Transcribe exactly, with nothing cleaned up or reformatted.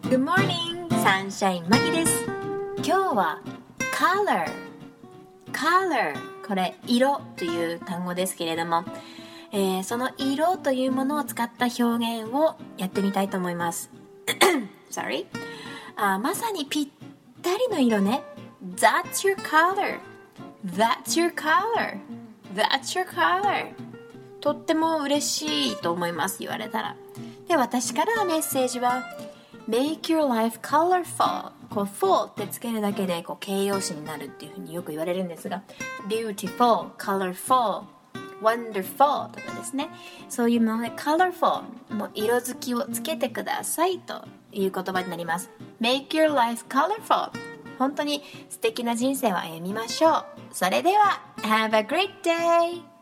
Good morning! サンシャインマキです。今日は color color これ色という単語ですけれども、えー、その色というものを使った表現をやってみたいと思います。Sorry あまさにぴったりの色ね。 That's your color That's your color That's your color とっても嬉しいと思います、言われたら。で、私からのメッセージはMake your life colorful こう full ってつけるだけでこう形容詞になるっていうふうによく言われるんですが、 beautiful, colorful, wonderful とかですね、そういうもので colorful もう色づきをつけてくださいという言葉になります。 Make your life colorful 本当に素敵な人生を歩みましょう。それでは Have a great day!